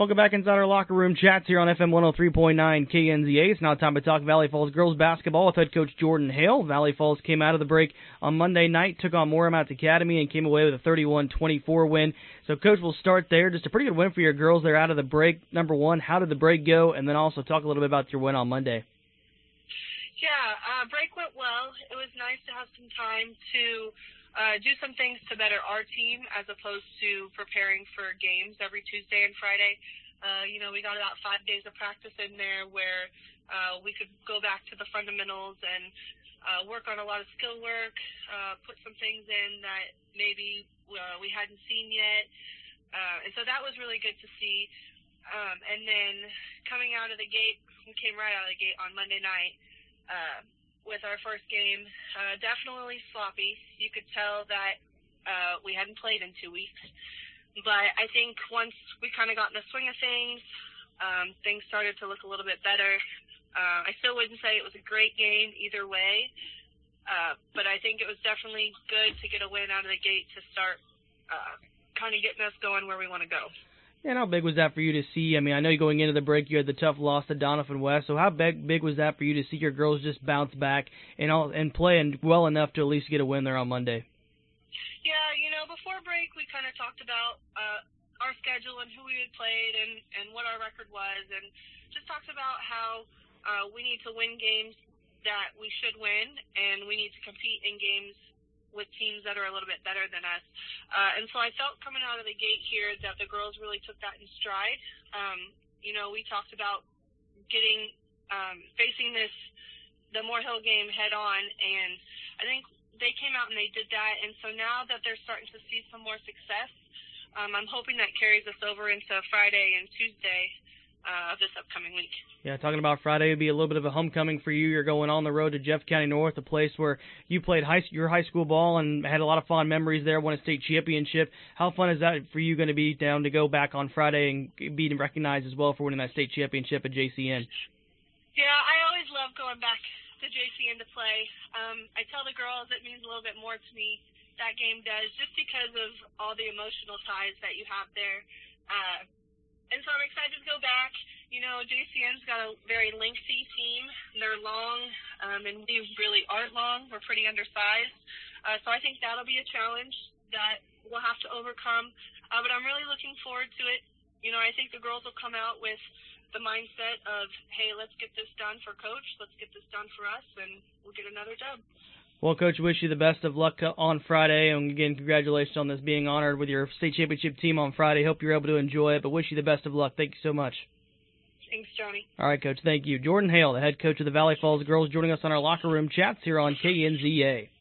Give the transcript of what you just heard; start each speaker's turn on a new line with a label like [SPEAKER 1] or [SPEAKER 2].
[SPEAKER 1] Welcome back inside our locker room chats here on FM 103.9 KNZA. It's now time to talk Valley Falls girls basketball with head coach Jordan Hale. Valley Falls came out of the break on Monday night, took on Moormount Academy, and came away with a 31-24 win. So, Coach, we'll start there. Just a pretty good win for your girls there out of the break. Number one, how did the break go? And then also talk a little bit about your win on Monday.
[SPEAKER 2] Yeah, break went well. It was nice to have some time to do some things to better our team as opposed to preparing for games every Tuesday and Friday. We got about 5 days of practice in there where we could go back to the fundamentals and work on a lot of skill work, put some things in that maybe we hadn't seen yet. And so that was really good to see. And then coming out of the gate, we came right out of the gate on Monday night with our first game, definitely sloppy. You could tell that we hadn't played in 2 weeks. But I think once we kind of got in the swing of things started to look a little bit better. I still wouldn't say it was a great game either way, but I think it was definitely good to get a win out of the gate to start kind of getting us going where we want to go.
[SPEAKER 1] And how big was that for you to see? I mean, I know going into the break you had the tough loss to Donovan West, so how big was that for you to see your girls just bounce back and play well enough to at least get a win there on Monday?
[SPEAKER 2] Yeah, before break we kind of talked about our schedule and who we had played and what our record was, and just talked about how we need to win games that we should win, and we need to compete in games with teams that are a little bit better than us. And so I felt coming out of the gate here that the girls really took that in stride. We talked about facing the Moore Hill game head on, and I think they came out and they did that. And so now that they're starting to see some more success, I'm hoping that carries us over into Friday and Tuesday of this upcoming week.
[SPEAKER 1] Yeah, talking about Friday, it would be a little bit of a homecoming for you. You're going on the road to Jeff County North, a place where you played your high school ball and had a lot of fond memories there, won a state championship. How fun is that for you going to be down to go back on Friday and be recognized as well for winning that state championship at JCN?
[SPEAKER 2] Yeah, I always love going back to JCN to play. I tell the girls it means a little bit more to me, that game does, just because of all the emotional ties that you have there. And so I'm excited to go back. JCN's got a very lengthy team. They're long, and we really aren't long. We're pretty undersized. So I think that'll be a challenge that we'll have to overcome. But I'm really looking forward to it. I think the girls will come out with the mindset of, hey, let's get this done for Coach. Let's get this done for us, and we'll get another dub.
[SPEAKER 1] Well, Coach, wish you the best of luck on Friday, and again, congratulations on this being honored with your state championship team on Friday. Hope you're able to enjoy it, but wish you the best of luck. Thank you so much.
[SPEAKER 2] Thanks, Johnny.
[SPEAKER 1] All right, Coach, thank you. Jordan Hale, the head coach of the Valley Falls girls, joining us on our locker room chats here on KNZA.